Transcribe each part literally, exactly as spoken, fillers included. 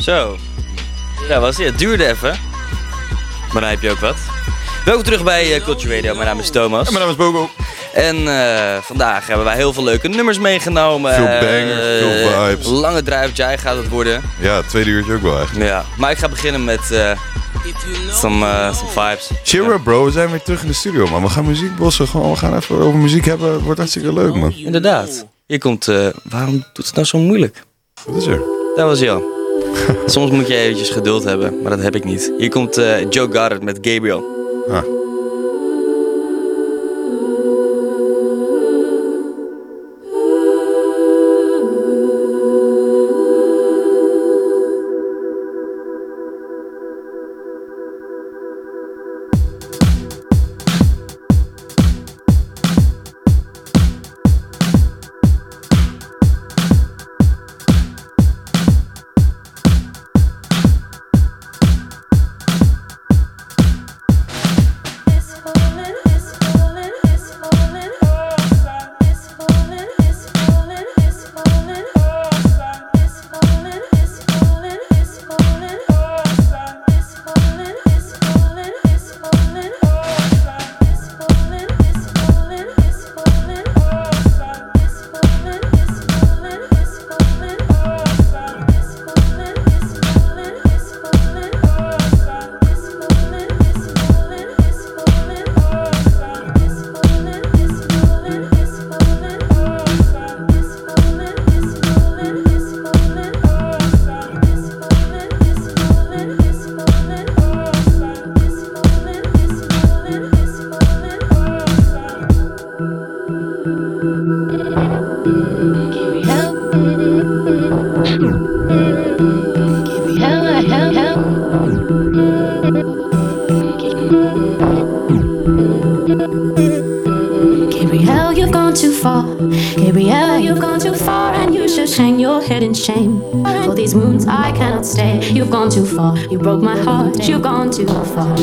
Zo. Ja, was het. Het duurde even. Maar dan heb je ook wat. Welkom terug bij uh, Culture Radio. Mijn naam is Thomas. En mijn naam is Bogo. En uh, vandaag hebben wij heel veel leuke nummers meegenomen. Veel bangers, uh, veel vibes. Lange drive Jai gaat het worden. Ja, het tweede uurtje ook wel eigenlijk. Ja, maar ik ga beginnen met uh, some, uh, some vibes. Cheer up bro, we zijn weer terug in de studio man. We gaan muziek bossen, gewoon, we gaan even over muziek hebben. Het wordt hartstikke leuk man. Inderdaad. Hier komt, uh, waarom doet het nou zo moeilijk? Wat is er? Dat was Jan. Soms moet je eventjes geduld hebben, maar dat heb ik niet. Hier komt uh, Joe Goddard met Gabriel. Ah. You've gone too far, you broke my heart, you've gone too far.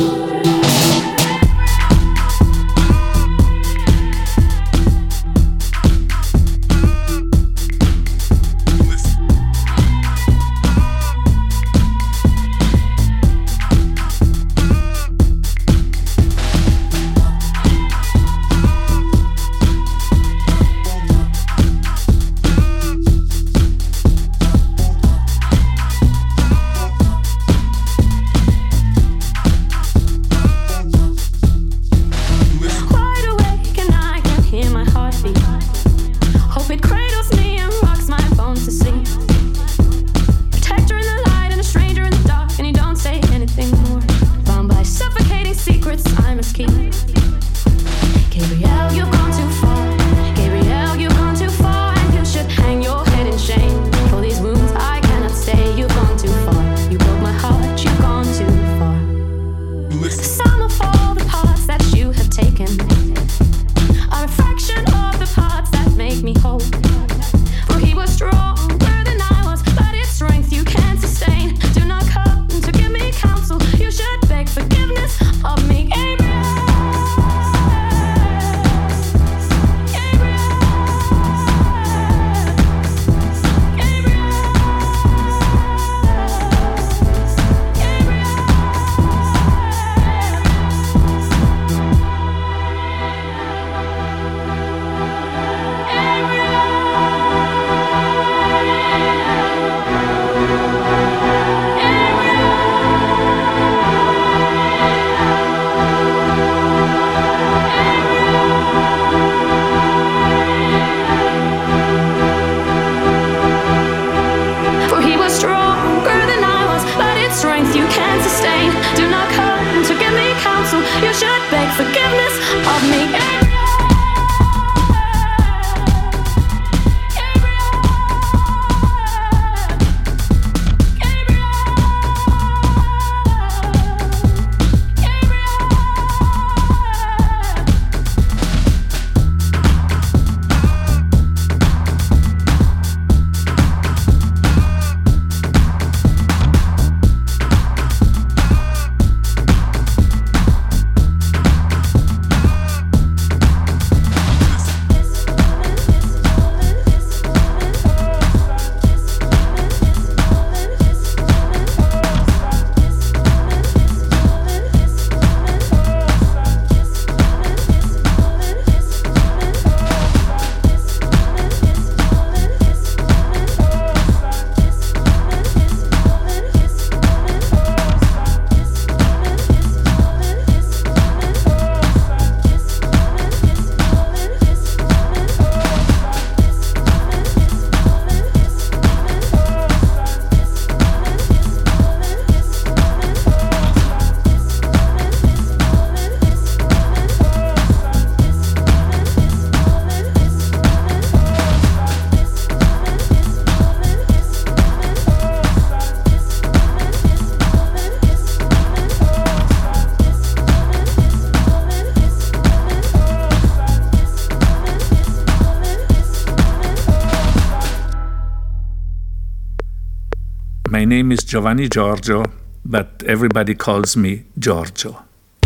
My name is Giovanni Giorgio, but everybody calls me Giorgio.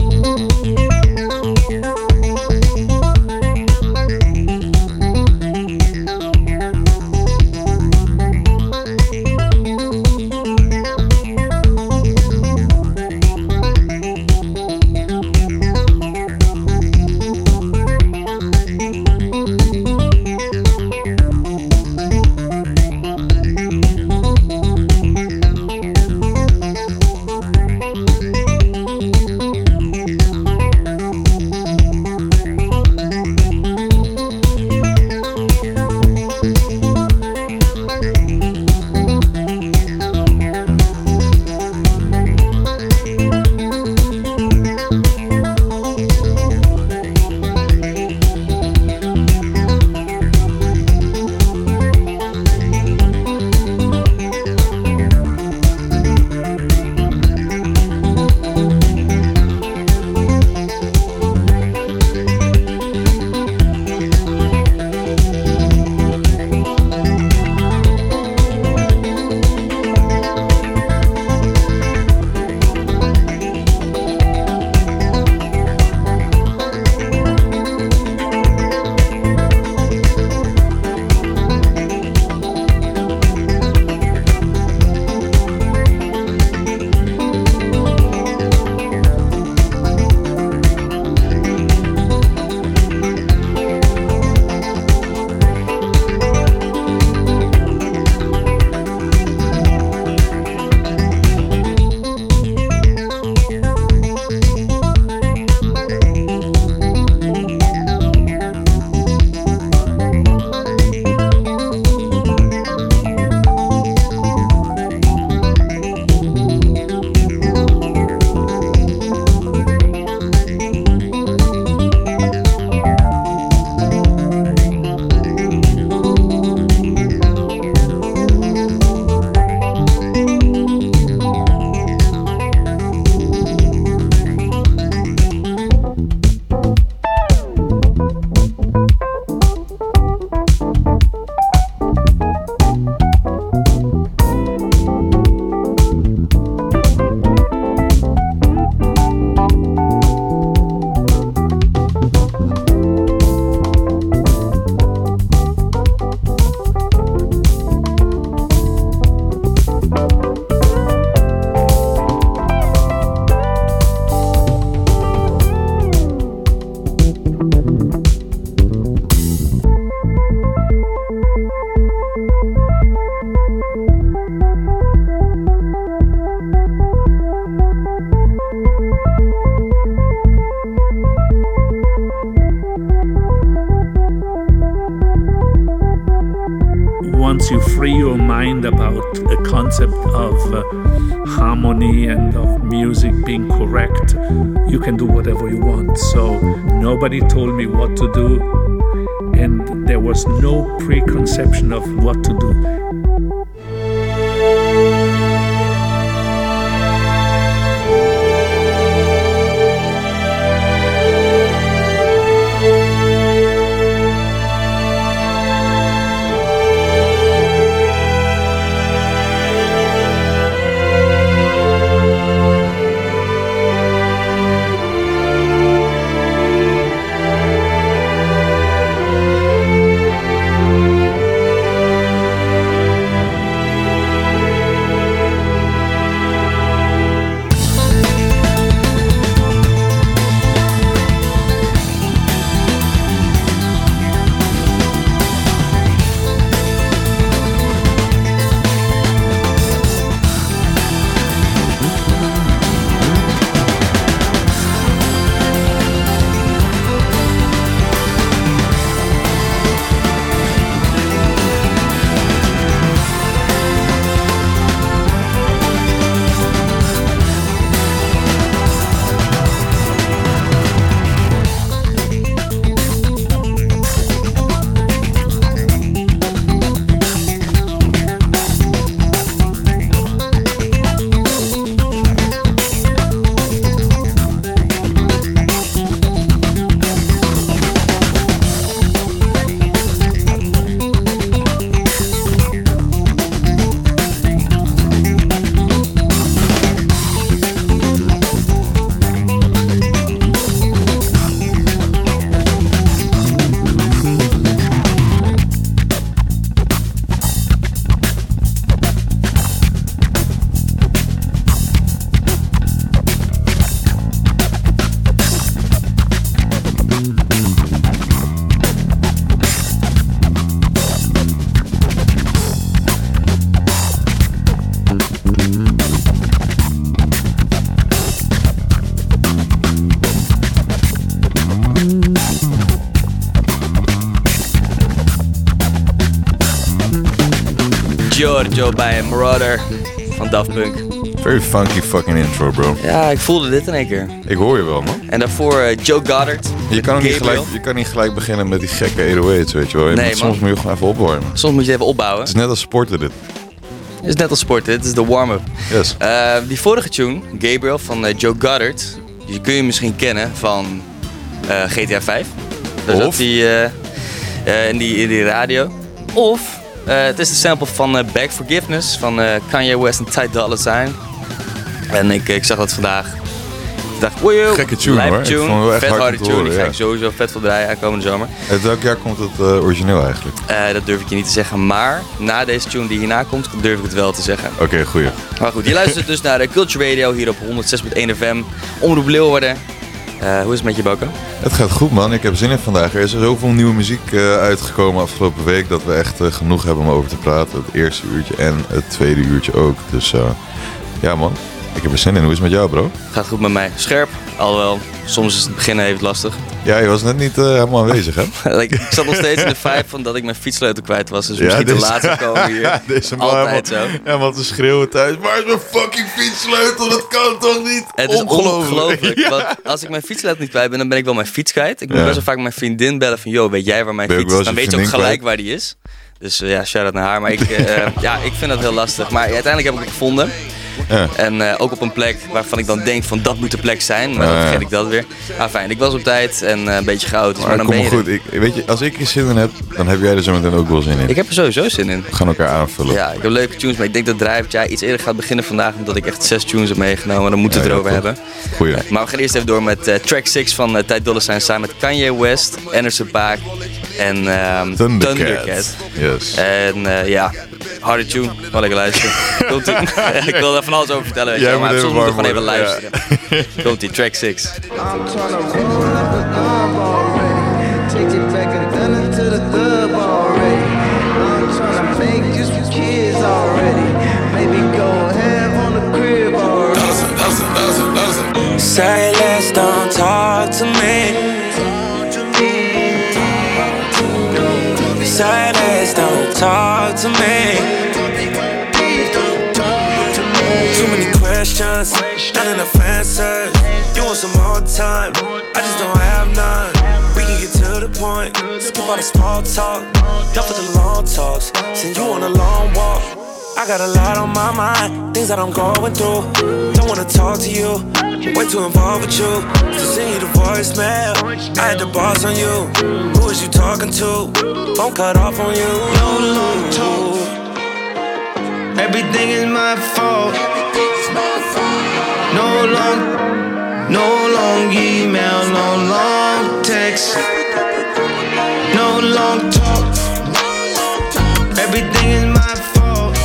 Once you free your mind about a concept of uh, harmony and of music being correct, you can do whatever you want. So nobody told me what to do, and there was no preconception of what to do. hoorde Joe bij Marauder van Daft Punk. Very funky fucking intro, bro. Ja, ik voelde dit in één keer. Ik hoor je wel, man. En daarvoor uh, Joe Goddard. Je kan, niet gelijk, je kan niet gelijk beginnen met die gekke acht oh eight's, weet je wel. Je Nee, moet, soms moet je gewoon even opwarmen. Soms moet je even opbouwen. Het is net als sporten dit. Het is net als sporten, dit is de warm-up. Yes. Uh, die vorige tune, Gabriel van uh, Joe Goddard, die kun je misschien kennen van uh, G T A vijf. Dus dat die, uh, uh, in, die, in die radio. Of uh, het is de sample van uh, Back Forgiveness van uh, Kanye West en Ty Dolla $ign. En ik, ik zag dat vandaag. Ik dacht, woejoe, gekke tune hoor. tune, Ik vond het wel echt vet hard harde te tune. horen, Die ga ja. ik sowieso vet veel draaien aankomende zomer. Uit welk jaar komt het uh, origineel eigenlijk? Uh, dat durf ik je niet te zeggen, maar na deze tune die hierna komt, durf ik het wel te zeggen. Oké, okay, goeie. Maar goed, je luistert dus naar de Culture Radio hier op honderd zes punt één F M. Omroep Leeuwarden. Uh, hoe is het met je, Boko? Het gaat goed, man. Ik heb zin in vandaag. Er is er zoveel nieuwe muziek uh, uitgekomen afgelopen week dat we echt uh, genoeg hebben om over te praten. Het eerste uurtje en het tweede uurtje ook. Dus uh, ja, man. Ik heb er zin in. Hoe is het met jou, bro? Gaat goed met mij. Scherp, alhoewel. Soms is het beginnen even lastig. Ja, je was net niet uh, helemaal aanwezig, hè? ik, ik zat nog steeds in de vibe van dat ik mijn fietssleutel kwijt was. Dus ja, misschien deze... te laat gekomen hier. Ja, deze man altijd helemaal, zo. Ja, want te schreeuwen thuis. Waar is mijn fucking fietssleutel? Dat kan toch niet? Het is ongelooflijk. ongelooflijk. Ja. Want als ik mijn fietssleutel niet kwijt ben, dan ben ik wel mijn fiets kwijt. Ik moet ja. best wel vaak mijn vriendin bellen van, yo, weet jij waar mijn ben fiets is? Dan weet je ook gelijk kwijt? waar die is. Dus uh, ja, shout-out naar haar. Maar ik, uh, ja, ik vind dat heel lastig. Maar uiteindelijk heb ik het gevonden. Ja. En uh, ook op een plek waarvan ik dan denk van dat moet de plek zijn. Maar ja, dan vergeet ja. ik dat weer. Maar fijn, ik was op tijd en uh, een beetje chaotisch. Maar, maar dan kom ben je goed. Ik, weet je, als ik er zin in heb, dan heb jij er zo meteen ook wel zin in. Ik heb er sowieso zin in. We gaan elkaar aanvullen. Ja, ik heb leuke tunes, maar ik denk dat Drive ja, iets eerder gaat beginnen vandaag. Omdat ik echt zes tunes heb meegenomen. Dan moeten we ja, het erover ja, hebben. Goeie. Uh, maar we gaan eerst even door met uh, track zes van uh, Ty Dolla $ign samen met Kanye West, Anderson .Paak en um, Thundercat. Thundercat. Yes. En uh, ja, harde tune. Wel lekker luisteren. Komt-ie. Ik wil er van alles over vertellen. Weet je, Jij maar moet soms even moet ik gewoon warm even worden, luisteren. ja. Komt-ie, track zes. I'm tryna roll up a thumb already. Take it back and done it to the club already. I'm tryna make just for kids already. Maybe go have on the crib already. Say less, don't talk to me. Say less, don't talk to me. Too many questions, not enough answers. You want some more time, I just don't have none. We can get to the point, skip all the small talk. Done for the long talks, send you on a long walk. I got a lot on my mind, things that I'm going through. Don't wanna talk to you, way too involved with you. To send you the voicemail, I had the boss on you. Who is you talking to? Phone cut off on you. No long talk. Everything is my fault. No long, no long email, no long text. No long talk. Everything is my fault.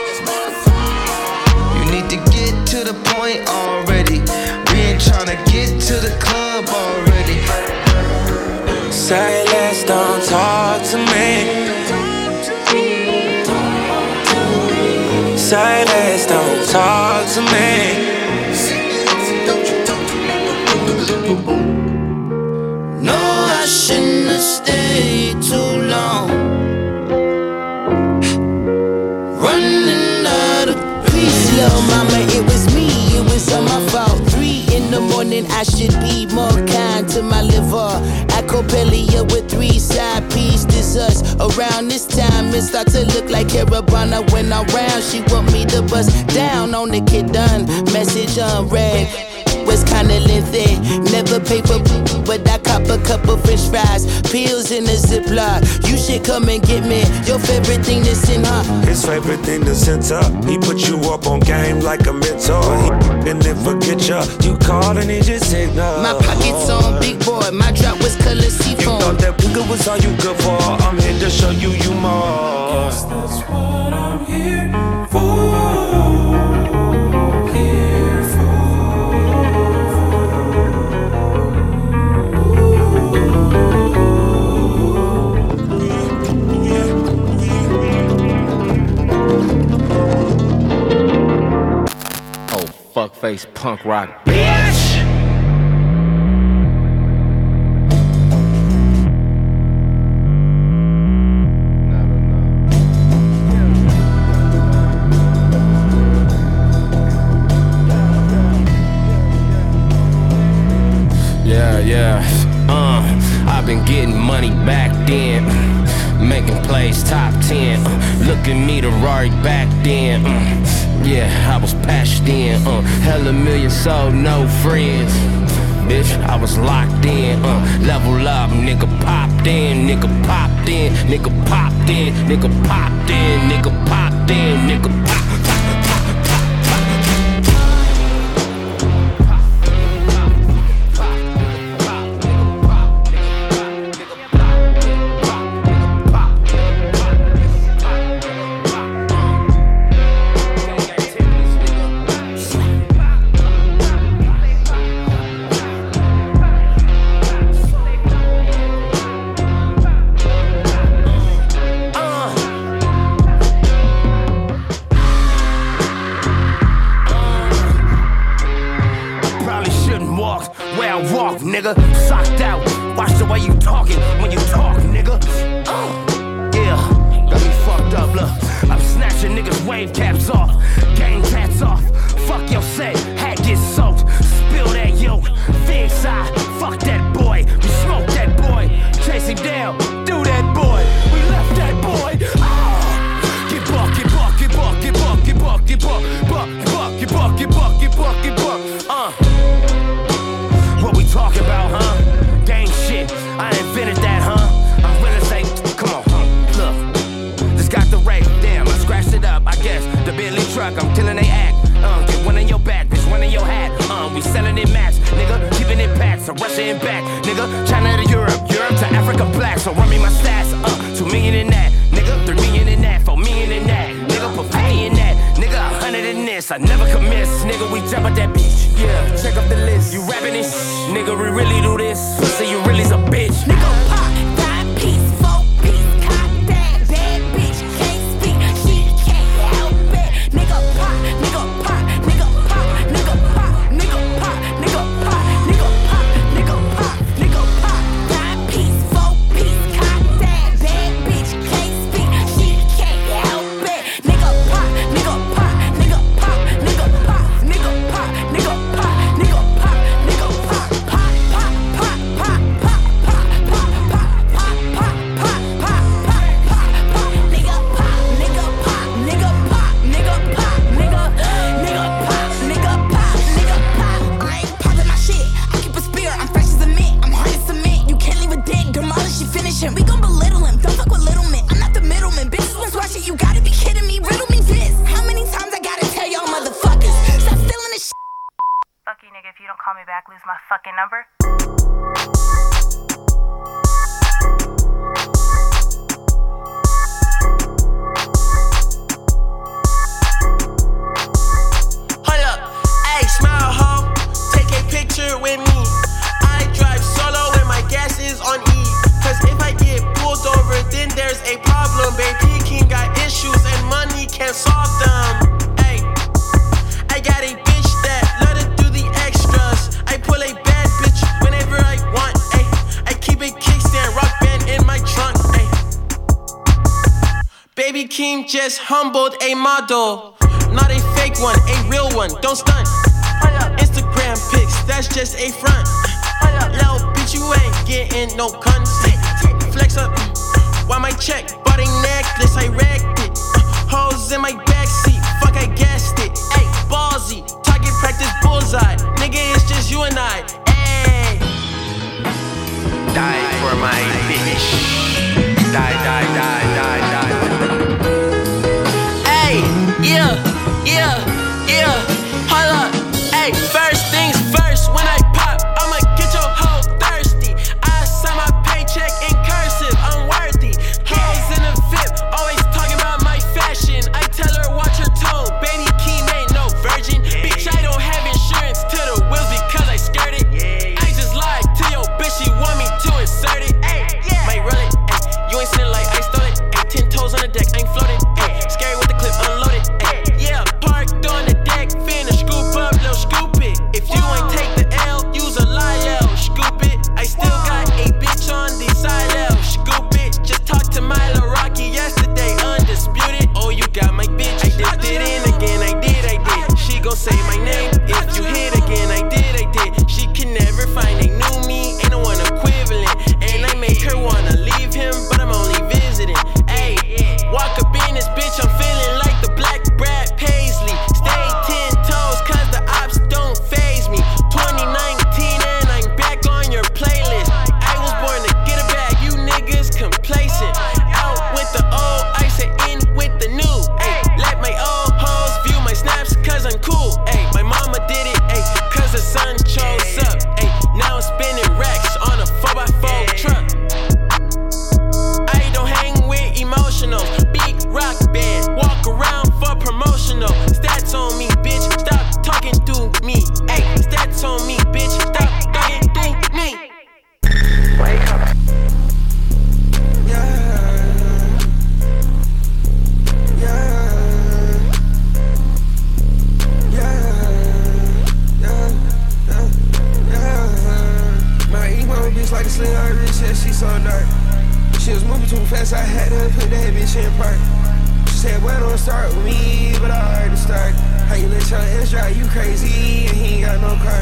You need to get to the point already. We ain't tryna get to the club already. Say less, don't talk to me. Say less, don't talk to me. No, I shouldn't have stayed too long. Running out of peace, little mama, it was me, it was all my fault. Three in the morning, I should be more kind to my liver. Acopelia with three side pieces, us. Around this time, it start to look like Carabana when I'm round. She want me to bust down on the kid done. Message unread. Was kinda lengthy, never pay for, but I cop a couple french fries, pills in a Ziploc. You should come and get me your favorite thing that's in her. His favorite thing to center. He put you up on game like a mentor. He and then forget ya. You call and he just ignore. My pockets on big boy, my drop was color You seafoam. thought that nigga was all you good for. I'm here to show you you more. That's what I'm here for. Fuckface punk rock bitch. asking me to Rari back then. Mm. Yeah, I was patched in. Uh. Hella million sold, no friends. Bitch, I was locked in. Uh. Level up, nigga popped in, nigga popped in, nigga popped in, nigga popped in, nigga popped in, nigga popped in. Nigga, socked out. Watch the way you talking when you talk, nigga. Uh, yeah, got me fucked up. Look, I'm snatching niggas' wave caps off, gang cats off. Fuck your set, hat gets soaked. Spill that yolk, big side. Fuck that boy, we smoke that boy. Chase him down, do that boy. We left that boy. Oh, get buck, get buck, get buck, get buck, get buck, get buck, buck, buck, get buck, get buck, get buck, get buck. Uh. What we talking about, huh? Gang shit, I invented that, huh? I'm gonna say, come on, huh? Look, just got the rate, damn, I scratched it up, I guess. The Bentley truck, I'm killing they act. Uh, get one in your back, bitch, one in your hat. Uh, we selling it max, nigga, keeping it packed, so Russia and back, nigga. China to Europe, Europe to Africa black, so run me my stats, uh, two million in that, nigga, three million in that, four million in that, nigga, put fifty in that, nigga, a hundred in this, I never could miss, nigga, we jump at that beach. Yeah, check up the list. You rapping this? Nigga, we really do this. Pussy, you really's a bitch. Nigga, pop, five piece, four piece, cock that bad bitch. Can't speak, she can't help it. Nigga, pop, nigga, pop, nigga, pop, nigga, pop, nigga, pop, nigga, pop, nigga, pop, nigga, pop, nigga, pop. Five piece, four piece, cock that bad bitch. Can't speak, she can't help it. Nigga, pop, nigga, pop, nigga, pop, nigga, pop, nigga, pop, nigga. We gon' belittle him, don't fuck with little men. I'm not the middleman, bitches was watching. You gotta be kidding me, riddle me this. How many times I gotta tell y'all motherfuckers? Stop stealing this shit. Fuck you, nigga, if you don't call me back, lose my fucking number. Hold up, ayy, smile ho, take a picture with me. I drive solo when my gas is on E. Cause if I get pulled over, then there's a problem. Baby King got issues and money can't solve them. Ay, I got a bitch that love to do the extras. I pull a bad bitch whenever I want. Ay, I keep a kickstand, rock band in my trunk. Ay. Baby King just humbled a model, not a fake one, a real one. Don't stunt. Instagram pics, that's just a front. Little bitch, you ain't getting no content. Flex up, while my check, bought a necklace, I wrecked it. Uh, hoes in my backseat, fuck, I gassed it. Ayy, ballsy, target practice bullseye. Nigga, it's just you and I. Ayy. Die for my bitch. Die, die, die, die, die. Ayy, yeah, yeah, yeah. Hold up, ayy, first things first, when I pop, I'ma get your hoe thirsty. I sign my paycheck in cursive, unworthy. Hoes in the V I P, always talking about my fashion. I tell her watch her tone, baby Keen ain't no virgin. Bitch, I don't have insurance to the wheels because I skirt it. I just lied to your bitch, she want me to insert it. Might roll it, ay. You ain't seen it like I stole it. Ay. Ten toes on the deck, I ain't floating. Ay. Scary with the clip unloaded. Ay. Yeah, parked on the deck, finna scoop up, little scoop it. so dark. She was moving too fast, I had to put that bitch in park. She said, well, don't start with me, but I already start. How you let your ass drive you crazy and he ain't got no car?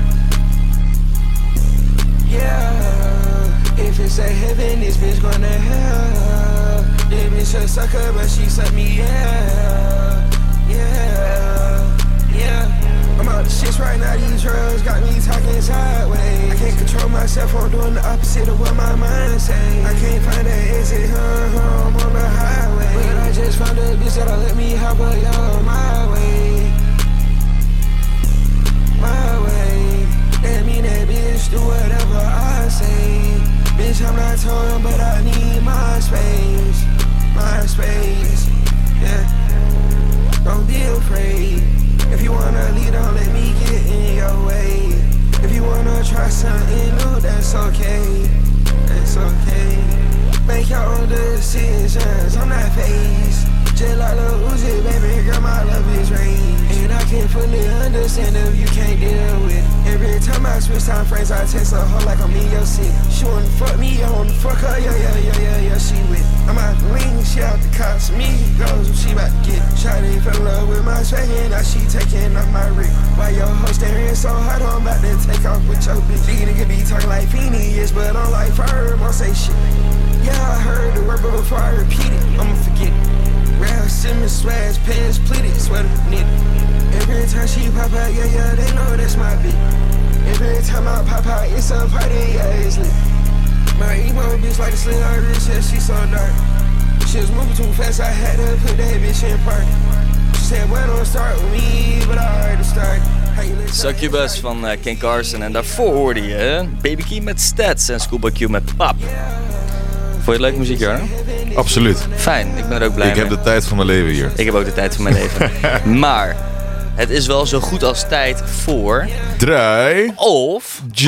Yeah, if it's a heaven, this bitch gonna hell. This bitch a sucker, but she suck me, yeah. Yeah, yeah. I'm out the shits right now, these drugs got me talking sideways. I can't control myself, I'm doing the opposite of what my mind say. I can't find an exit, huh, huh, I'm on the highway. But I just found a bitch that'll let me hop up, y'all, my way. My way. That mean that bitch do whatever I say. Bitch, I'm not torn, but I need my space. My space, yeah. Don't be afraid. If you wanna lead, don't let me get in your way. If you wanna try something new, that's okay. That's okay. Make your own decisions, I'm not phased. Just like Lil Uzi, baby girl, my love is range. And I can fully understand if you can't deal with it. Every time I switch time frames, I text a hoe like I'm in your seat. She wanna fuck me, I wanna fuck her, yeah, yeah, yeah, yeah, yeah, she with it. I'm out the wing, she out the cops, me goes what she about to get. Shawty fell in love with my swag and now she taking off my rig. Why your hoe staring so hard, I'm about to take off with your bitch. These niggas be talking like Phineas, but I'm like firm, won't say shit. Yeah, I heard the word, but before I repeat it, I'ma forget it. Ralph Simmons, swags, pants, pleated, sweater, knitted. Every time she pop out, yeah, yeah, they know that's my bitch. Every time I pop out, it's a party, yeah, it's lit. My emo bitch like a sling on her wrist, yeah, she so dark. She was moving too fast, I had to put that bitch in park. She said, well, don't start with me, but I already started. Succubus van uh, Ken Carson en daarvoor hoorde je Baby Keem met Stats en Schoolboy Q met Pap. Vond je het leuke muziek, Jarno? Absoluut. Fijn, ik ben er ook blij ik mee. Ik heb de tijd van mijn leven hier. Ik heb ook de tijd van mijn leven. Maar het is wel zo goed als tijd voor... Draai of... Jai,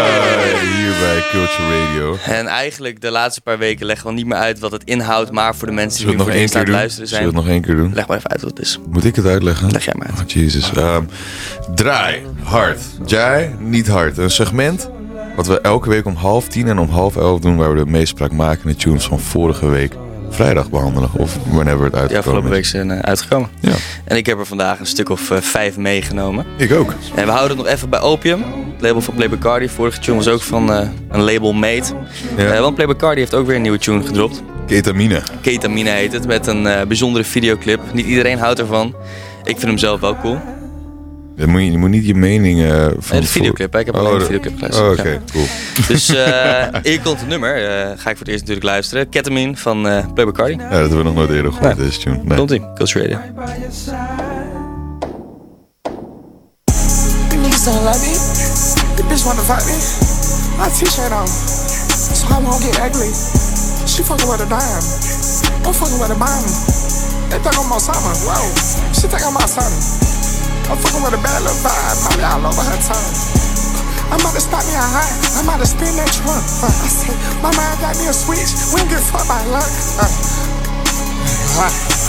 hier bij Culture Radio. En eigenlijk de laatste paar weken leggen we niet meer uit wat het inhoudt, maar voor de mensen die nu voor het eerst aan het luisteren zijn... Zullen we het nog één keer doen? Leg maar even uit wat het is. Moet ik het uitleggen? Leg jij maar uit. Oh, Jezus. Um, draai, hard. Jai, niet hard. Een segment wat we elke week om half tien en om half elf doen, waar we de meest spraakmakende tunes van vorige week vrijdag behandelen. Of whenever het uitgekomen ja, afgelopen week zijn uh, uitgekomen. Ja. En ik heb er vandaag een stuk of uh, vijf meegenomen. Ik ook. En we houden het nog even bij Opium. Het label van Playboi Carti. Vorige tune was ook van uh, een label Mate. Ja. Uh, want Playboi Carti heeft ook weer een nieuwe tune gedropt. Ketamine. Ketamine heet het. Met een uh, bijzondere videoclip. Niet iedereen houdt ervan. Ik vind hem zelf wel cool. Je moet, je moet niet je mening uh, van... Nee, de videoclip. Hè? Ik heb alleen oh, de videoclip geluisterd. Oh, oké, okay, ja. cool. Dus uh, hier komt het nummer. Uh, ga ik voor het eerst natuurlijk luisteren. Ketamine van uh, Playboi Carti. Ja, dat hebben we nog nooit eerder gehoord, nee. Deze tune. Nee. Komt-ie. Culture Radio. Niggas don't love me. The bitch wanna fight me. My t-shirt on. So I won't get ugly. She fucking with a dime. I'm fucking with a bomb. They think I'm Osama. Whoa. She think I'm Osama. I'm fucking with a bad little vibe, probably all over her tongue. I'm about to stop me a high, I'm about to spin that trunk. Uh, I said, my mind got me a switch, we don't give a fuck by luck. Uh, uh.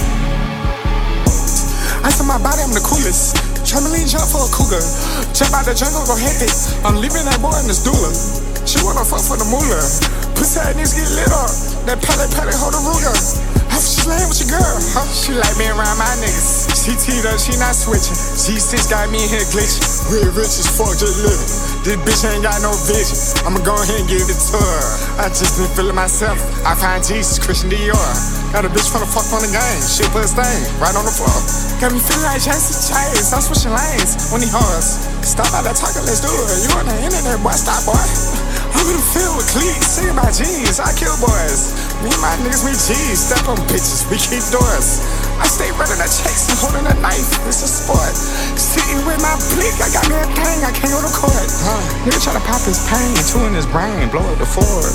I said my body, I'm the coolest. Trampoline jump for a cougar. Jump out the jungle, go hectic. I'm leaving that boy in this doula. She wanna fuck for the moolah. Pussy that niggas get lit up. That pelly pelly hold a Ruger. She laying with your girl, huh? She like being around my niggas. She teed up, she not switching. G six got me in here glitching. Real rich as fuck, just living. This bitch ain't got no vision. I'ma go ahead and give it to her. I just been feeling myself. I find Jesus, Christian Dior. Got a bitch finna fuck on the game. She'll put a stain right on the floor. Got me feeling like Jesse Chase. I'm switching lanes when he hars. Stop out that talking, let's do it. You on the internet, boy, stop, boy. I'm in the field with cleats, singing my G's, I kill boys. Me and my niggas, we G's, step on bitches, we keep doors. I stay running the checks and holding a knife, it's a sport. Sitting with my blick, I got me a thing, I can't go to court. Huh. Nigga try to pop his pain, two in his brain, blow up the Ford.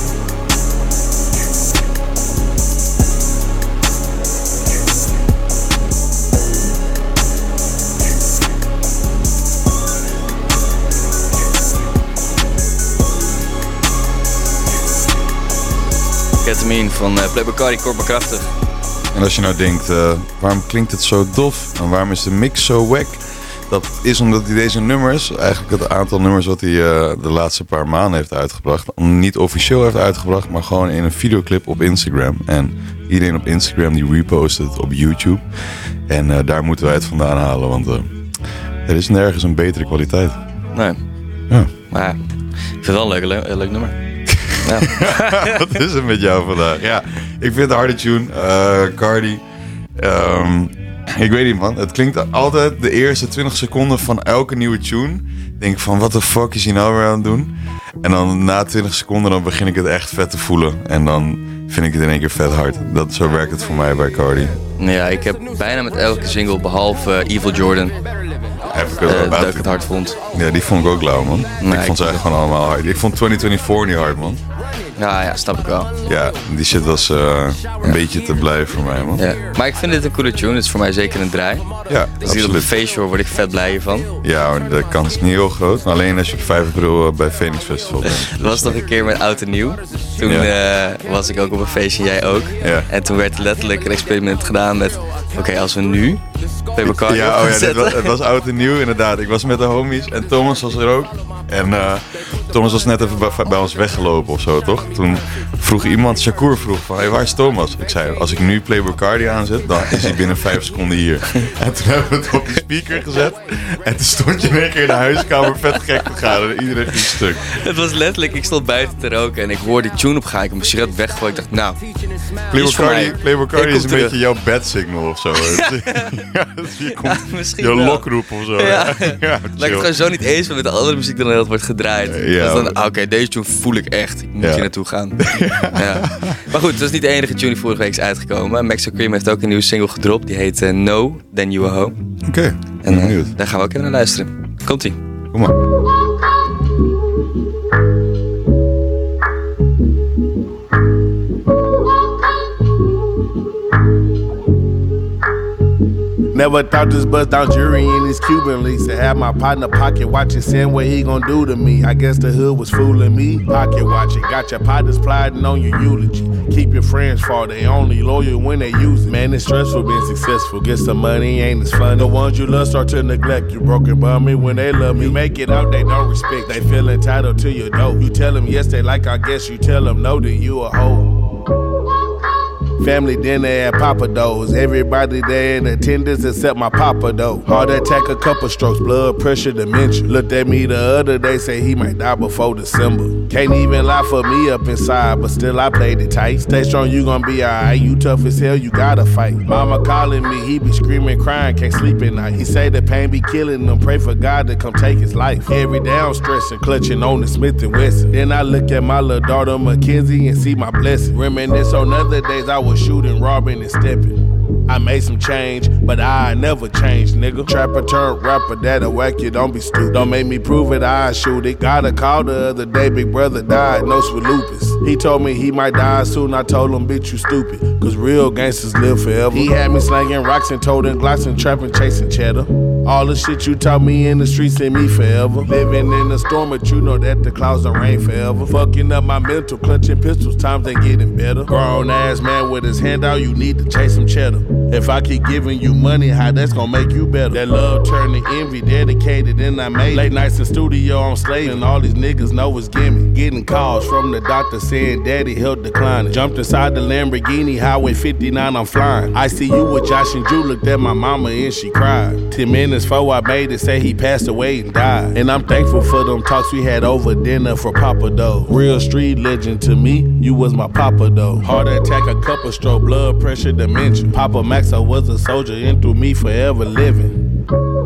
Ketamine van uh, Playboi Carti, kort maar krachtig. En als je nou denkt, uh, waarom klinkt het zo dof en waarom is de mix zo wack? Dat is omdat hij deze nummers, eigenlijk het aantal nummers wat hij uh, de laatste paar maanden heeft uitgebracht, niet officieel heeft uitgebracht, maar gewoon in een videoclip op Instagram. En iedereen op Instagram die repost het op YouTube. En uh, daar moeten wij het vandaan halen, want uh, er is nergens een betere kwaliteit. Nee. Ja. Maar ja, ik vind het wel een leuk, leuk, leuk nummer. Ja. Wat is het met jou vandaag? Ja, ik vind het een harde tune. Uh, Cardi. Um, ik weet niet, man. Het klinkt altijd de eerste twintig seconden van elke nieuwe tune. Denk ik van, wat de fuck is hij nou weer aan het doen? En dan na twintig seconden dan begin ik het echt vet te voelen. En dan vind ik het in één keer vet hard. Dat, zo werkt het voor mij bij Cardi. Ja, ik heb bijna met elke single, behalve uh, Evil Jordan, Heb ik uh, dat ik het hard vond. Ja, die vond ik ook lauw, man. Nee, ik vond ze echt gewoon allemaal hard. Ik vond twintig vierentwintig niet hard, man. Ja, ja, snap ik wel. Ja, die shit was uh, een ja. beetje te blij voor mij, man. Ja. Maar ik vind dit een coole tune. Het is voor mij zeker een draai. Ja, als ik dit op een feestje hoor, word ik vet blij hiervan. Ja, de kans is niet heel groot. Maar alleen als je op vijf april bij Phoenix Festival bent. Dat was toch een keer met Oud en Nieuw. Toen ja. uh, was ik ook op een feestje, jij ook. Ja. En toen werd letterlijk een experiment gedaan met... Oké, okay, als we nu Playboy Cardi ja, oh ja, dit was, het was Oud en Nieuw inderdaad. Ik was met de homies en Thomas was er ook. En uh, Thomas was net even bij, bij ons weggelopen of zo, toch? Toen vroeg iemand, Shakur vroeg van, hey, waar is Thomas? Ik zei, als ik nu Playboy Cardi aanzet, dan is hij binnen vijf seconden hier. En toen hebben we het op de speaker gezet. En toen stond je in één keer in de huiskamer vet gek te gaan. En iedereen ging stuk. Het was letterlijk, ik stond buiten te roken en ik hoorde die tune opgaan. Ik heb mijn sigaret weggooien. Ik dacht, nou, Playboy Cardi, Playboy Cardi is een terug. beetje jouw bad signal of zo. Ja, je komt, ja, misschien je lokroep of zo. Ja. Ja. Ja, Lijkt het gewoon zo niet eens met de andere muziek die dan heel wordt gedraaid. Ja, dus dan, oké, okay, deze tune voel ik echt. Ik moet ja. hier naartoe gaan. Ja. Ja. Maar goed, dat is niet de enige tune die vorige week is uitgekomen. Maxo Cream heeft ook een nieuwe single gedropt. Die heet uh, No, Then You A Ho. Oké, okay. En uh, daar gaan we ook even naar luisteren. Komt-ie. Kom maar. Never thought this bust down jury in his Cuban leaks. To have my partner pocket watching, saying what he gon' do to me. I guess the hood was fooling me. Pocket watching, got your partners plotting on your eulogy. Keep your friends far, they only loyal when they use it. Man, it's stressful being successful. Get some money, ain't as fun. The ones you love start to neglect you. Broken by me when they love me. You make it out, they don't respect. They feel entitled to your dough. You tell them yes, they like, I guess you tell them no, then you a hoe. Family dinner at Papa Do's. Everybody there in attendance except my papa though. Heart attack, a couple strokes, blood pressure, dementia. Looked at me the other day, say he might die before December. Can't even lie for me up inside, but still I played it tight. Stay strong, you gon' be alright. You tough as hell, you gotta fight. Mama calling me, he be screaming, crying, can't sleep at night. He say the pain be killing him, pray for God to come take his life. Every day I'm stressing, clutching on the Smith and Wesson. Then I look at my little daughter Mackenzie and see my blessing. Reminisce on other days I was shooting, robbing, and stepping. I made some change, but I never changed, nigga. Trapper turned rapper, that'll whack you, don't be stupid. Don't make me prove it, I shoot it. Got a call the other day, big brother diagnosed with lupus. He told me he might die soon, I told him, bitch, you stupid. Cause real gangsters live forever. He had me slanging rocks and toting glocks and trapping, chasing cheddar. All the shit you taught me in the streets in me forever. Living in the storm, but you know that the clouds don't rain forever. Fucking up my mental, clutching pistols, times ain't getting better. Grown ass man with his hand out, you need to chase some cheddar. If I keep giving you money, how that's gonna make you better? That love turned to envy, dedicated and I made late nights in studio, I'm slaving. All these niggas know it's gimme. Getting calls from the doctor saying daddy health declining. Jumped inside the Lamborghini, Highway fifty-nine, I'm flying. I see you with Josh and Drew, looked at my mama and she cried. Ten minutes before I made it, say he passed away and died. And I'm thankful for them talks we had over dinner for Papa though. Real street legend to me, you was my Papa though. Heart attack, a couple stroke, blood pressure, dementia. Papa Max, I was a soldier and through me forever living.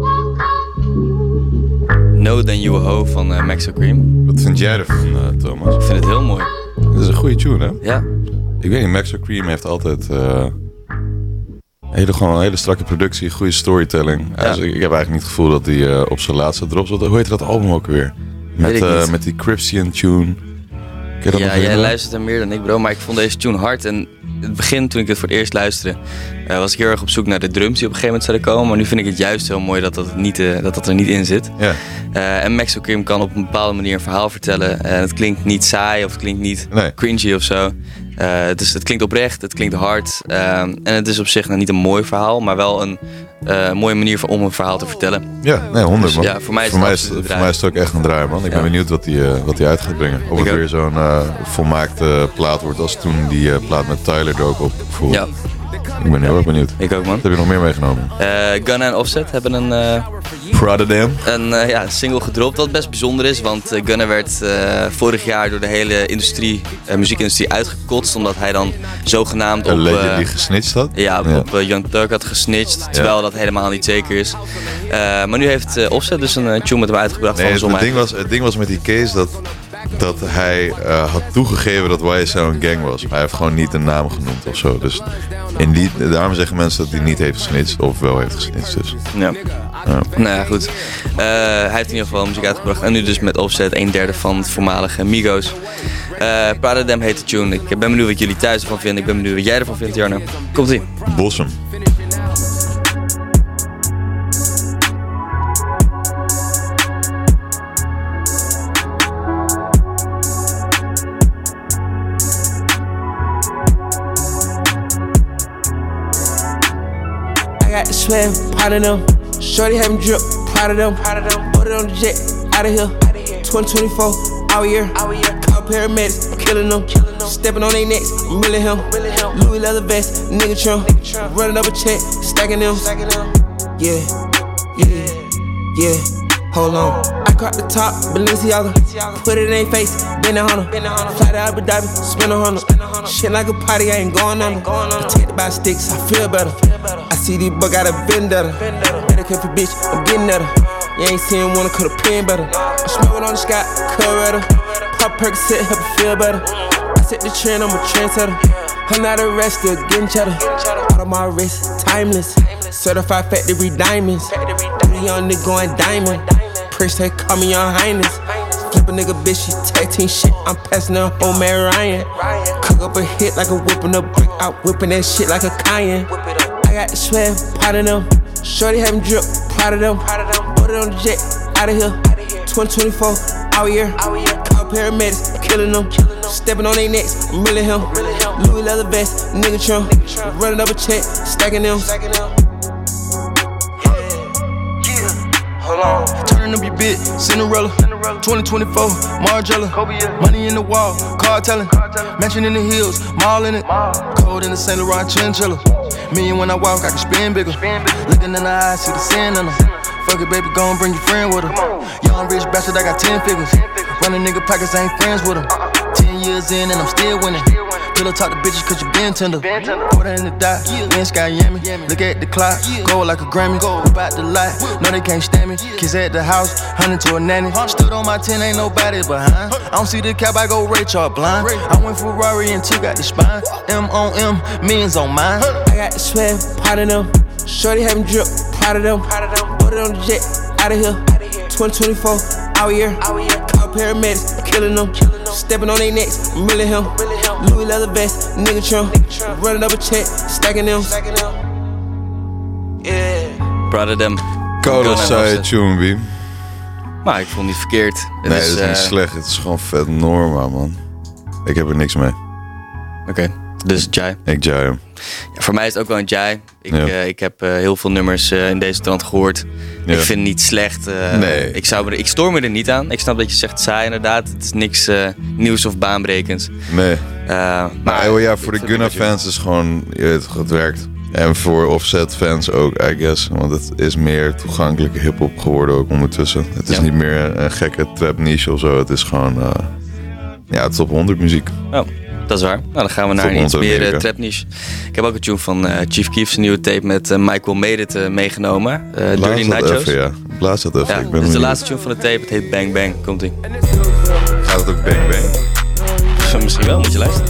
No, Then You A Ho van uh, Maxo Cream. Wat vind jij ervan, uh, Thomas? Ik vind het heel mooi. Dat is een goede tune, hè? Ja. Ik weet niet, Maxo Cream heeft altijd uh, hele, gewoon een hele strakke productie, goede storytelling. Ja. Dus ik, ik heb eigenlijk niet het gevoel dat hij uh, op zijn laatste drop zat. Hoe heet dat album ook weer? Met, uh, met die Christian tune. Ja, jij luistert er meer dan ik, bro. Maar ik vond deze tune hard. En in het begin, toen ik het voor het eerst luisterde, uh, was ik heel erg op zoek naar de drums die op een gegeven moment zouden komen. Maar nu vind ik het juist heel mooi dat dat, niet, uh, dat, dat er niet in zit. Ja. Uh, en Maxo Cream kan op een bepaalde manier een verhaal vertellen. En uh, het klinkt niet saai of het klinkt niet nee. cringy of zo. Uh, dus het klinkt oprecht, het klinkt hard. Uh, en het is op zich nou niet een mooi verhaal, maar wel een uh, mooie manier om een verhaal te vertellen. Ja, nee, honderd man. Dus, ja, voor mij is, voor het, mij is, voor mij is het ook echt een draai, man. Ik ben ja. benieuwd wat hij uh, wat hij uit gaat brengen. Of het weer zo'n uh, volmaakte plaat wordt als toen die uh, plaat met Tyler er ook op voelde. Ja. Ik ben heel erg benieuwd. Ik ook, man. Wat heb je nog meer meegenomen? Uh, Gunna en Offset hebben een, uh, Pradadam. een uh, ja, single gedropt, wat best bijzonder is. Want uh, Gunna werd uh, vorig jaar door de hele industrie, uh, muziekindustrie uitgekotst. Omdat hij dan zogenaamd een op... legend uh, die gesnitcht had? Ja, ja. op uh, Young Thug had gesnitcht. Terwijl ja. dat helemaal niet zeker is. Uh, maar nu heeft uh, Offset dus een uh, tune met hem uitgebracht. Nee, van het, ding was, het ding was met die case dat... dat hij uh, had toegegeven dat Y S L een gang was. Hij heeft gewoon niet een naam genoemd of zo. Dus in die, daarom zeggen mensen dat hij niet heeft gesnitcht of wel heeft gesnitcht. Dus. Ja. Ja. Nou ja, goed. Uh, hij heeft in ieder geval muziek uitgebracht. En nu dus met Offset, een derde van het voormalige Migos. Uh, Pradadam heet de tune. Ik ben benieuwd wat jullie thuis ervan vinden. Ik ben benieuwd wat jij ervan vindt, Jarno. Komt-ie. Bossum. Got the swag, part of them. Shorty having drip, proud of them. Put it on the jet, out of here. twenty twenty-four, out here. Call paramedics, killing them. Stepping on their necks, I'm really him. Louis leather vest, nigga trim. Running up a check, stacking them. Yeah, yeah, yeah. Hold on. I caught the top, Balenciaga. Put it in their face, bend it on them. Fly to Abu Dhabi, spin a hundred. Shit like a party, I ain't going on. Protected by sticks, I feel better. I see these bugs got a vendetta. Better careful, bitch, I'm getting at her. You ain't seen one, could've pin better. I'm smoking on the sky, Coretta. Pop Percocet, help it feel better. I set the trend, I'm a trendsetter. I'm not arrested, getting cheddar. Out of my wrist, timeless. Certified factory diamonds. Young nigga going diamond. Prince, they call me your highness. Flip a nigga, bitch, she tag team shit. I'm passing her home, man, Ryan. Cook up a hit like a whipping a brick. Out whipping that shit like a Cayenne. I got the swag, part of them. Shorty having drip, proud of them. Put it on the jet, out of here. twenty twenty-four, out here. Call paramedics, killing them. Stepping on their necks, I'm really him. Louis leather vest, nigga trim. Running up a check, stacking them. Hold on. Turning up your bitch, Cinderella. twenty twenty-four, Margiela. Money in the wall, car telling. Mansion in the hills, mall in it. Cold in the Saint Laurent chinchilla. Me and when I walk, I can spin bigger. Looking in the eyes, see the sand in them. Fuck it, baby, gon' bring your friend with her. Young rich bastard, I got ten figures. Running nigga pockets, I ain't friends with them. Ten years in and I'm still winning. Pillow talk to bitches cause you been tender. Put her in the dot, we in Sky Yami. Look at the clock, gold like a Grammy. About the lot, no they can't stand me. Kids at the house, hunting to a nanny. Stood on my ten, ain't nobody behind. I don't see the cap, I go Ray Charles blind. I went Ferrari and two got the spine. M on M, millions on mine. I got the swag, part of them. Shorty having drip, proud of them. Put it on the jet, out of here. twenty twenty-four, out here. Call paramedics, killing them. Stepping on their necks, I'm really him. Louis leather vest, nigga trim. Running up a check, stacking them. Yeah. Pradadam. Koude saaie tune, Biem. Maar ik vond het niet verkeerd. Het nee, is, het is uh... niet slecht. Het is gewoon vet normaal, man. Ik heb er niks mee. Oké, okay. Dus Jai. Ik Jai hem. Ja, voor mij is het ook wel een Jai. Ik, ja. uh, ik heb uh, heel veel nummers uh, in deze trant gehoord. Ja. Ik vind het niet slecht. Uh, nee. ik, zou me, ik stoor me er niet aan. Ik snap dat je zegt saai inderdaad. Het is niks uh, nieuws of baanbrekends. Nee. Uh, maar maar oh ja, voor de Gunna-fans is gewoon... Je weet, het werkt. En voor Offset-fans ook, I guess. Want het is meer toegankelijke hip-hop geworden ook ondertussen. Het is ja. niet meer een gekke trap-niche of zo. Het is gewoon... Uh, ja, top honderd muziek. Oh. Dat is waar. Nou, dan gaan we naar iets meer uh, trapniche. Ik heb ook een tune van uh, Chief Keef's nieuwe tape met uh, Michael Made It uh, meegenomen. Uh, Dirty Nachos. Even, ja. Blaas dat even. Ja, ik ben dit is de laatste tune van de tape. Het heet Bang Bang. Komt-ie. Gaat het ook Bang Bang? Zo, misschien wel. Moet je luisteren.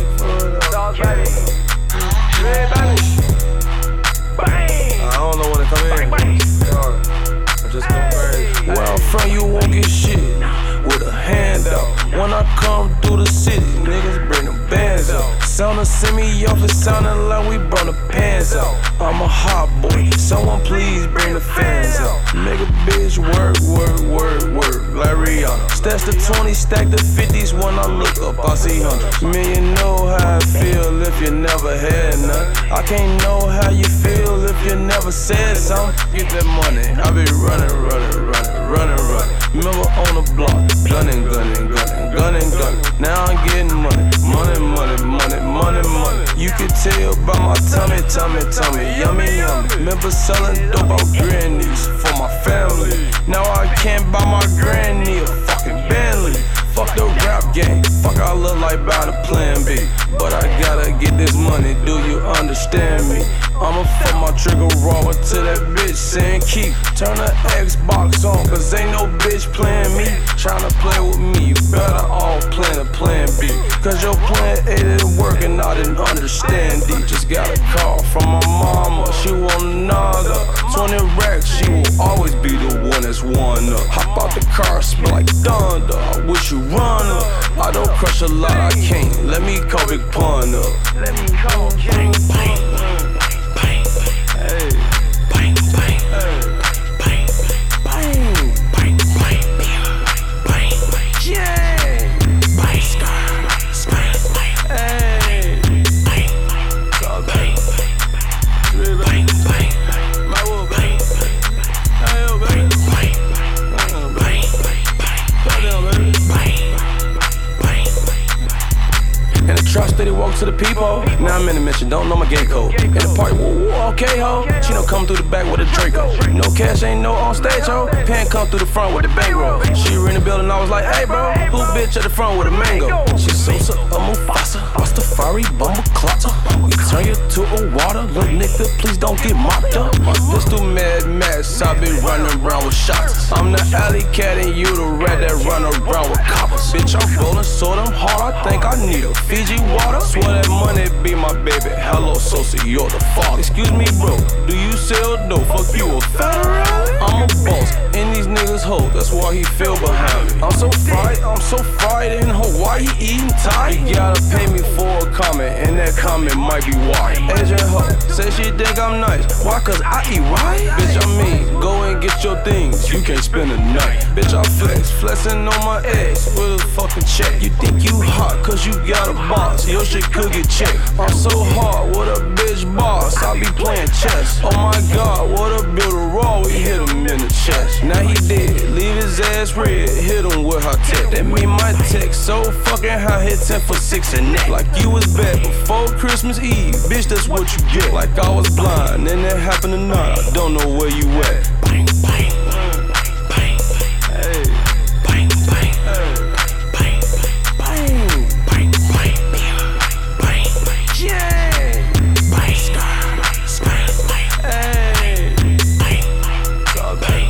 Well, from you won't get shit with a handout. When I come through the city, niggas bring them bands out. Sound send me off, it sounding like we burn the pants out. I'm a hot boy, someone please bring the fans out. Nigga, bitch, work, work, work, work. like Rihanna. Stash the twenties, stack the fifties. When I look up, I see hundreds. Man, you know how I feel if you never had none. I can't know how you feel if you never said something. Get that money, I be running, running, running, running, running. Remember on the block, gunning, gunning, gunning, gunning, gunning. Now I'm getting money, money, money, money, money, money. You can tell by my tummy, tummy, tummy, yummy, yummy. Remember selling dope out grannies for my family. Now I can't buy my granny a fucking Bentley. Fuck the rap game, fuck I look like bout a plan B. But I gotta get this money, do you understand me? I'ma fuck my trigger raw until that bitch saying keep. Turn the Xbox on, cause ain't no bitch playing me. Tryna play with me, you better all plan a plan B. Cause your plan A didn't work and I didn't understand D. Just got a call from my mama, she want another twenty racks, she will always be the one that's one up. Hop out the car, smell like thunder, I wish you run up. I don't crush a lot, I can't, let me call Big Pun up. Let me call bang, bang, bang, hey, bang, bang, hey, bang, bang, bang, bang, bang, yeah, bang, scar, scar, hey, bang, bang, bang, bang, bang, my wool, bang, hey, yo, baby, bang, bang, bang, bang, and the trust that he walks to the people. Now I'm in the mission, don't know my gate code. In the party, woo woo, okay ho. She don't come through the back with a Draco. No cash, ain't no on stage ho. Pen come through the front with the bankroll. She in the building, I was like, hey bro, who bitch at the front with a mango? She Sosa, a Mufasa, Rastafari, bumble clotter. We turn you to a water, little nigga, please don't get mopped up. My pistol mad max, I be running around with shots. I'm the alley cat and you the rat that run around with coppers. Bitch, I'm rolling so damn hard, I think I need a Fiji water. Swear that money be my baby. Hello, Sosa, you're the father. Excuse me, bro, do you sell dope? Fuck you, a federal? I'm a boss, and these niggas hoes. That's why he fell behind me. I'm so fried, I'm so fried in Hawaii, eating Thai. You gotta pay me for a comment, and that comment might be why. Asian hoe, say she think I'm nice. Why? Cause I eat right? Bitch, I mean, go and get your things. You can't spend a night. Bitch, I flex, flexing on my ex with a fucking check. You think you hot, cause you got a boss. Your shit could get checked. I'm so hard, what a bitch boss. I be playing chess. Oh my god, what a builder raw. We hit him in the chest. Now he dead, leave his ass red. Hit him with her tech. That mean my text so fucking high, hit ten for six and neck. Like you was bad before Christmas Eve. Bitch, that's what you get. Like I was blind, and that happened tonight. I don't know where you at. Bang, bang, bang, hey, bang, bang, hey, bang, bang, bang, bang, bang, yeah, bang, scar, scar, hey, bang, bang.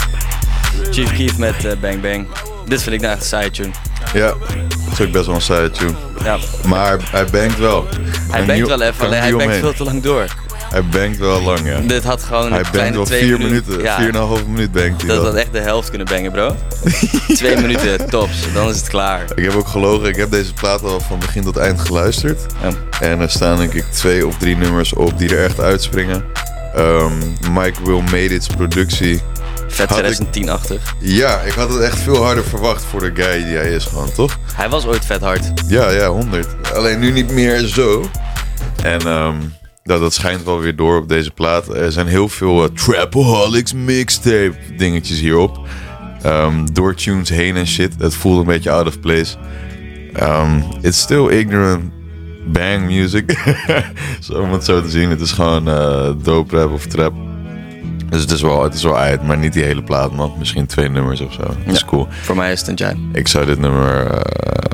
Chief Keef met uh, Bang Bang. Dit vind ik nou echt een side tune. Ja, dat is ook best wel een side tune. Ja. Maar hij bangt wel. Hij bangt wel even, alleen hij bangt veel te lang door. Hij bangt wel lang, ja. Dit had gewoon hij een kleine wel twee vier minuten. minuten. Ja. Vier en een half minuut bangt hij Dat wel. had echt de helft kunnen bangen, bro. Twee minuten, tops. Dan is het klaar. Ik heb ook gelogen. Ik heb deze plaat al van begin tot eind geluisterd. Ja. En er staan denk ik twee of drie nummers op die er echt uitspringen. Um, Mike Will Made It's productie. Vet twintig tien-achtig. Ja, ik had het echt veel harder verwacht voor de guy die hij is gewoon, toch? Hij was ooit vet hard. Ja, ja, honderd. Alleen nu niet meer zo. En um, dat, dat schijnt wel weer door op deze plaat. Er zijn heel veel uh, Trapaholics mixtape dingetjes hierop. Um, door tunes heen en shit. Het voelt een beetje out of place. Um, it's still ignorant bang music. Zo, om het zo te zien. Het is gewoon uh, dope rap of trap. Dus het is wel, het is wel uit, maar niet die hele plaat, man. Misschien twee nummers of zo. Dat is ja, cool. Voor mij is het een jam. Ik zou dit nummer... Uh,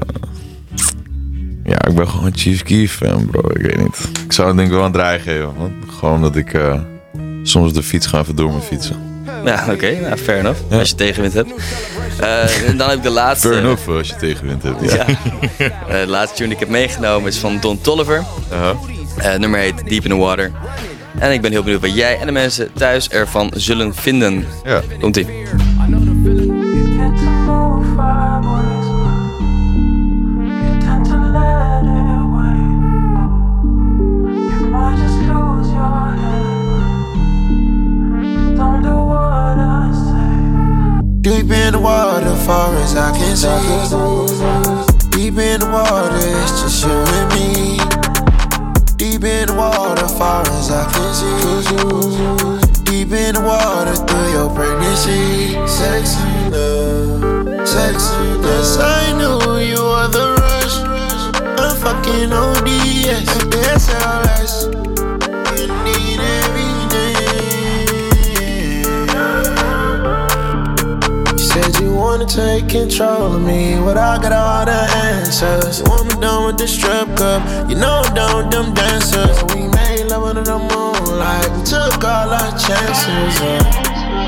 ja, ik ben gewoon Chief Keef fan, bro. Ik weet niet. Ik zou het denk ik wel een draai geven, man. Gewoon dat ik uh, soms de fiets ga even door met fietsen. Ja, oké. Okay. Nou, fair enough. Ja. Als je tegenwind hebt. Uh, dan heb ik de laatste... Fair enough als je tegenwind hebt, ja. ja. Uh, de laatste tune die ik heb meegenomen is van Don Toliver. Uh-huh. Uh, het nummer heet Deep in the Water. En ik ben heel benieuwd wat jij en de mensen thuis ervan zullen vinden. Ja. Komt-ie. Deep in the water, far as I can see. Deep in the water, it's just you and me. Deep in the water, far as I can see. Deep in the water, through your pregnancy. Sexy love, sexy love. Yes, I knew you were the rush. I'm fucking O D S, S L S. You need every day. You said you wanna take control of me, but I got all the answers. You want me done with the strip club, you know I'm done with them dancers. We made love under the moonlight, we took all our chances. Yeah.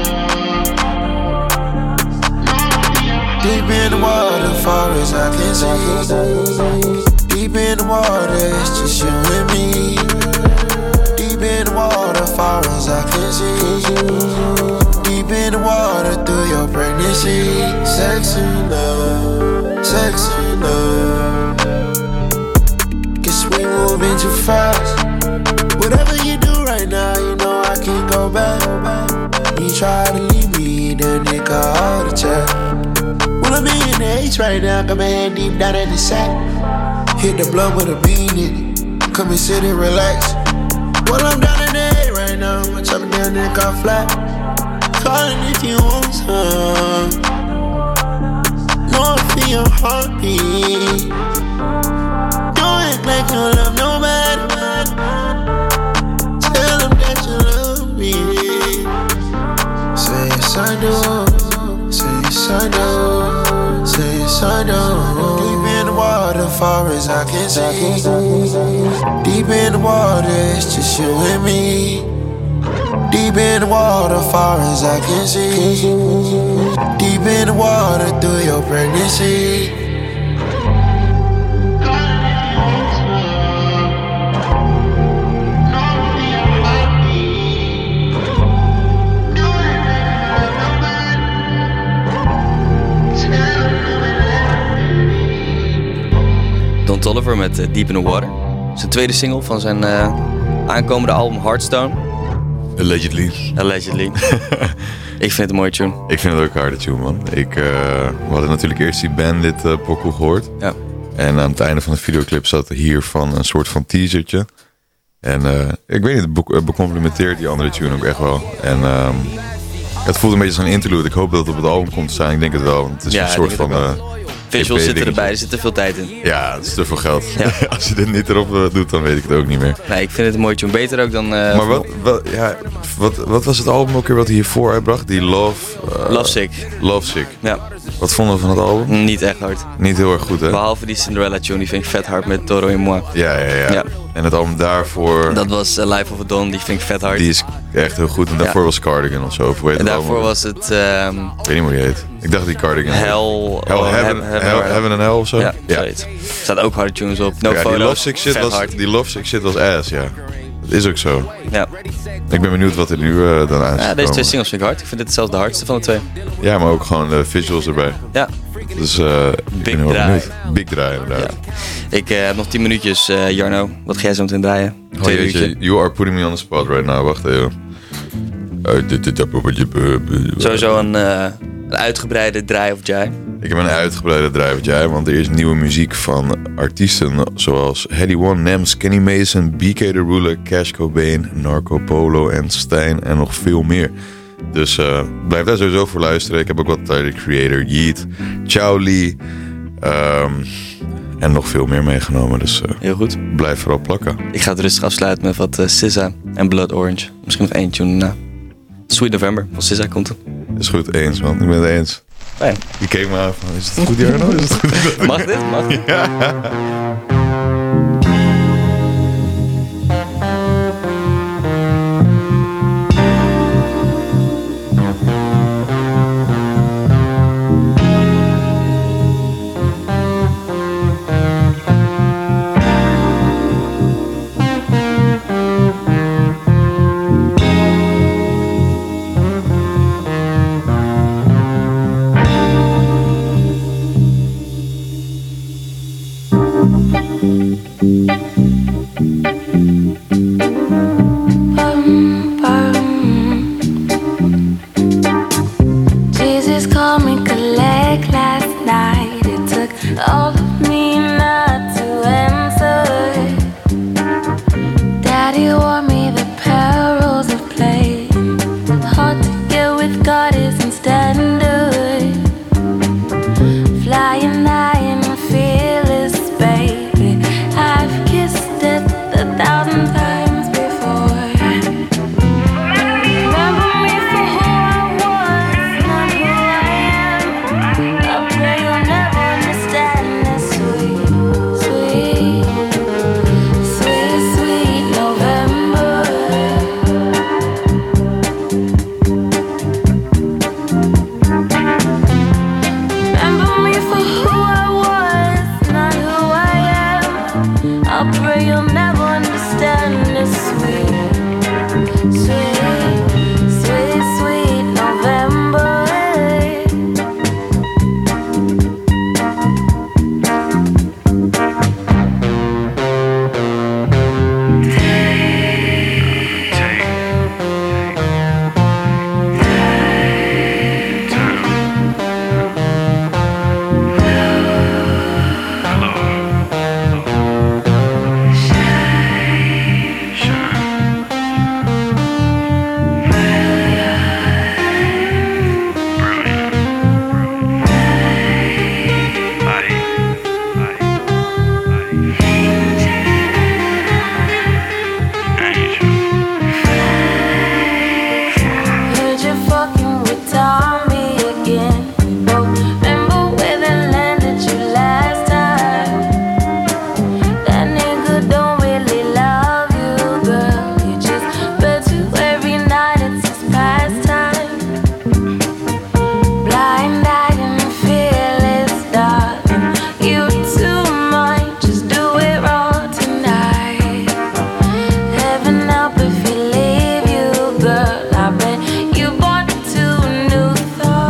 Deep in the water, far as I can see. Deep in the water, it's just you and me. Deep in the water, far as I can see. Deep in the water, through your pregnancy. Sexy love, sexy love. Guess we moving too fast. Whatever you do right now, you know I can't go back. You try to leave me, then they got all the chat. Well, I'm in the H right now, got my hand deep down in the sack. Hit the blunt with a bean in it. Come and sit and relax. Well, I'm down in the A right now, my chopping down there got flat. Calling if you want some. No, I feel your heartbeat. Don't act like you love nobody. Tell them that you love me. Say yes I do. Say yes I do. Say yes I do. Deep in the water, far as I can see. Deep in the water, it's just you and me. Deep in the water, far as I can see. Deep in the water, through your pregnancy. Don Toliver met uh, Deep in the Water. Zijn tweede single van zijn uh, aankomende album Heartstone. Allegedly. Allegedly. Ik vind het een mooie tune. Ik vind het ook een harde tune, man. Ik, uh, we hadden natuurlijk eerst die Bandit uh, pokoe gehoord. Ja. En aan het einde van de videoclip zat hiervan een soort van teasertje. En uh, ik weet niet, het be- becomplimenteert die andere tune ook echt wel. En um, het voelt een beetje als een interlude. Ik hoop dat het op het album komt te staan. Ik denk het wel, want het is Ja, een soort van... Uh, visuals zitten erbij, er zit te veel tijd in. Ja, het is te veel geld. Ja. Als je dit niet erop uh, doet, dan weet ik het ook niet meer. Nee, ik vind het een mooi tune. Beter ook dan... Uh, maar wat, wat, ja, wat, wat was het album ook weer wat hij hiervoor uitbracht? Die Love... Uh, Lovesick. Lovesick. Ja. Wat vonden we van het album? Niet echt hard. Niet heel erg goed, hè? Behalve die Cinderella tune, die vind ik vet hard met Toro et Moi. Ja, ja, ja, ja. En het album daarvoor... Dat was uh, Life of a Dawn, die vind ik vet hard. Die is echt heel goed. En daarvoor ja. was Cardigan of zo. Of hoe heet en het daarvoor album? was het... Um, ik weet niet hoe die heet. Ik dacht die Cardigan. Hell... Hell, oh, Heaven, Heaven, Heaven, Heaven and Hell of zo? Ja, ja. zoiets. Er staat ook harde tunes op. No ja, photos, die Lovesick shit was, hard. die Lovesick shit was ass, ja. Dat is ook zo. Ja. Ik ben benieuwd wat er nu uh, dan aan is. Ja, deze twee singles vind ik hard. Ik vind dit zelfs de hardste van de twee. Ja, maar ook gewoon de visuals erbij. Ja. Dus uh, Big draai. Big draai, inderdaad. Ja. Ik uh, heb nog tien minuutjes, uh, Jarno. Wat ga jij zo meteen draaien? Oh, jeetje, you are putting me on the spot right now. Wacht even. Sowieso een, uh, een uitgebreide draai of jai. Ik heb een uitgebreide draai of jai, want er is nieuwe muziek van artiesten zoals Heady One, Nems, Kenny Mason, B K The Ruler, Cash Cobain, Narco Polo en Stijn en nog veel meer. Dus uh, blijf daar sowieso voor luisteren. Ik heb ook wat Tyler the Creator, Yeet, Chow Lee um, en nog veel meer meegenomen. Dus uh, heel goed. Blijf vooral plakken. Ik ga het rustig afsluiten met wat uh, S Z A en Blood Orange. Misschien nog één tune na. Sweet November van S Z A komt er. Is goed, eens man. Ik ben het eens. Fijn. Je keek me aan van, is het goed Jarno? Is het goed? Mag dit? Mag dit? Ja. Thank can't stand it. Flying high and fearless, baby. I've kissed it a thousand times before. Remember me for who I was, not who I am. I pray you'll never understand this sweet, sweet, sweet, sweet November. Remember me for who I was, not who I am. I pray you'll never understand this sweet, sweet, sweet, sweet November. Heard you fucking with Tommy again. Remember where they landed you last time? That nigga don't really love you, girl. He just bet you every night it's his pastime. Blind-eyed and fearless, darling. You too might just do it wrong tonight. Heaven help if he leave you, girl. I bet you bought two new thoughts.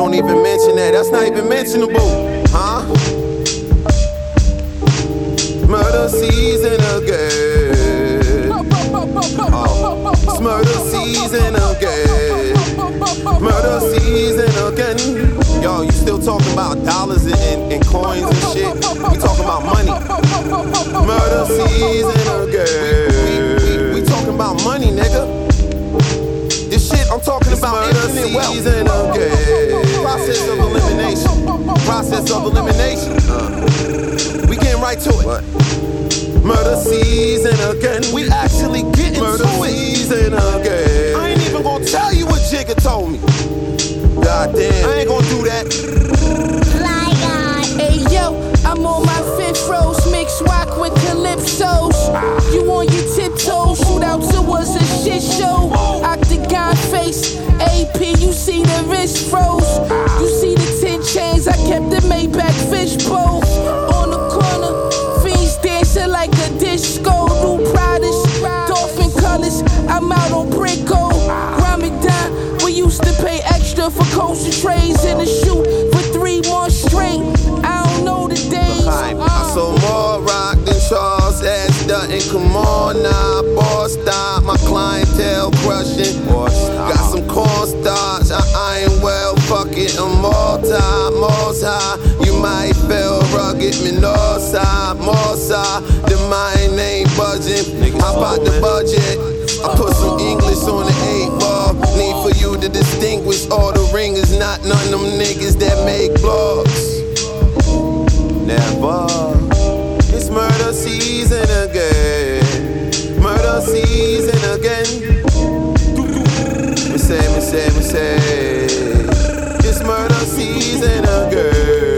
don't even mention that. That's not even mentionable, huh? Murder season again. Oh. It's murder season again. Murder season again. Yo, you still talking about dollars and, and, and coins and shit? We talking about money. Murder season again. We, we, we, we talking about money, nigga. This shit I'm talking it's about infinite wealth. Again. Process of elimination. Process of elimination. Uh. We getting right to it. What? Murder season again. We actually getting murder to it. Season again. I ain't even gonna tell you what Jigga told me. Goddamn, I ain't gonna do that. Fly God. Hey yo, I'm on my fifth rose, mix rock with calypsos. You on your tiptoes, shoot out to us a shit show. Octagon face, A P, you see the wrist froze. You see the ten chains, I kept the Maybach fishbowl. On the corner, fiends dancing like a disco. New products, dolphin colors, I'm out on Brico. Ramadan, we used to pay extra for coaster trays in the shoot for three months straight. I don't know the days. I saw more rock than Charles S. Dutton. Come on now, boss stop. My clientele crushing. Got some cornstarch. I iron well. Fuck it, I'm all time, most high. You might feel rugged, me north side, more side. The mind ain't budging. Hop out the budget. I put some English on the eight ball. Need for you to distinguish all the ringers, not none of them niggas that make blogs. Never. It's murder season again. Murder season again. Me say, me say, me say. It's murder season again.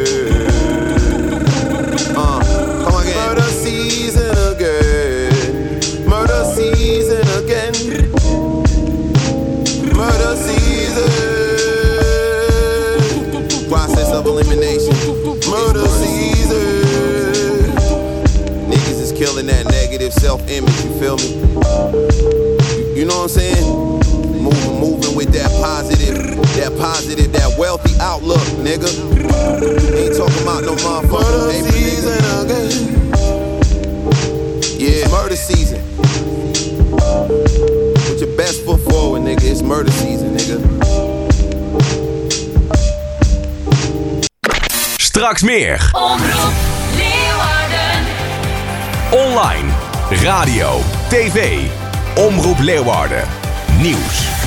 Uh, come again. Murder season again. Murder season again. Murder season. Process of elimination. Murder season. Niggas is killing that negative self-image, you feel me? You, you know what I'm saying? Moving, moving with that positive, that positive, that wealthy outlook, nigga. Ain't talking about no motherfucker. Murder season again. Yeah, murder season. Put your best foot forward, nigga. It's murder season, nigga. Straks meer. Omroep Leeuwarden. Online, radio, tv. Omroep Leeuwarden. Nieuws.